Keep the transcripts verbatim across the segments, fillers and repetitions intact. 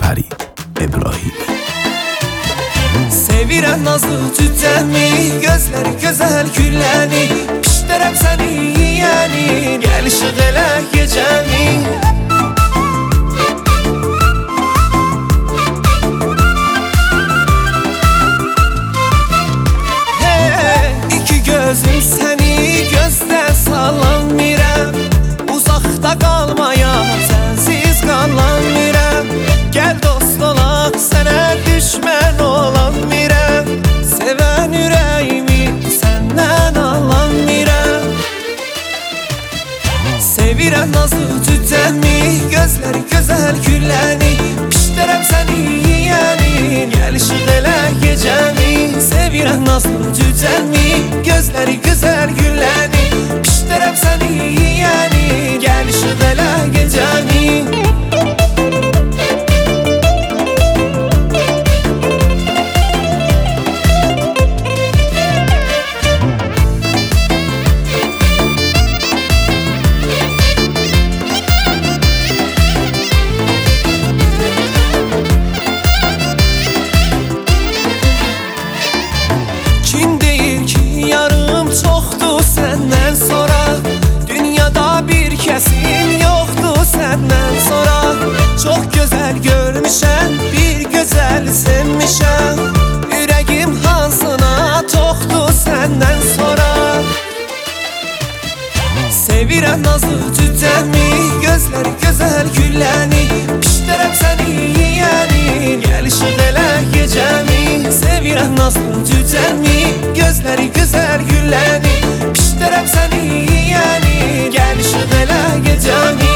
Fərid İbrahimi. Sevirəm nazlı cüccəni, gözləri gözəl gülləni, pişdirəm səni yiyəni, gəl işıq elə gecəni. Hey, iki gözüm səni gözdən sallanmirəm, uzaqda qalmaya sənsiz qallanmirəm. Gəl dost olaq, sənə düşmən olanmirəm, sevən ürəyimi səndən allanmirəm. Sevirəm nazlı cüccəni, gözləri gözəl gülləni, pişdirəm səni yiyəni, gəl işıq elə gecəni. Sevirəm nazlı cüccəni, gözləri gözəl gülləni, pişdirəm səni yiyəni, gəl işıq elə gecəni. Səndən sonra dünyada bir kəsim yoxdur səndən sonra. Çox gözəl görmüşəm, bir gözəl sevmişəm, ürəyim hansına toxdur səndən sonra. Sevirəm nazlı cüccəni, gözləri gözəl gülləni, pişdirəm səni yiyəni, gəl işıq elə gecəni. Sevirəm nazlı cüccəni, gözləri gözəl gülləni, pişdirəm səni yiyəni, gəl işıq elə gecəni.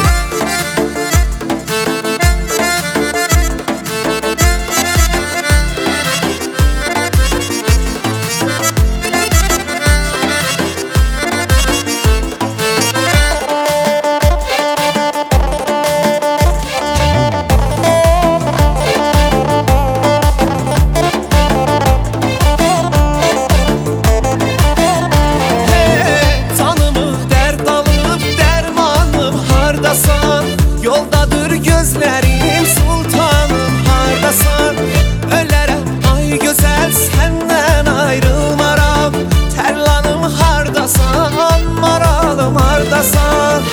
Yoldadır gözlərim sultanım, hardasan? Ölərəm ay gözəl, səndən ayrılmaram, tərlanım hardasan, maralım hardasan?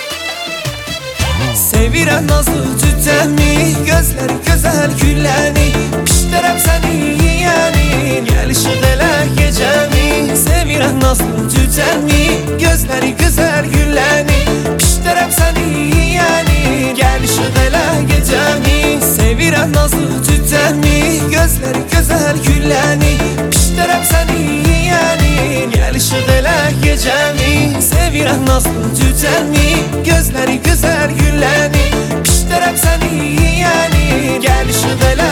Sevirəm nazlı cüccəni, gözləri gözəl gülləni, pişdirəm səni yiyəni, gəl işıq elə gecəni. Sevirəm nazlı cüccəni, gözləri gözəl gülləni, pişdirəm səni yiyəni, gəl işıq elə gecəni. Sevirəm nazlı cüccəni, gözləri gözəl gülləni, pişdirəm səni yiyəni, gəl işıq elə gecəni. Sevirəm nazlı cüccəni, gözləri gözəl gülləni, pişdirəm səni yiyəni, gəl işıq elə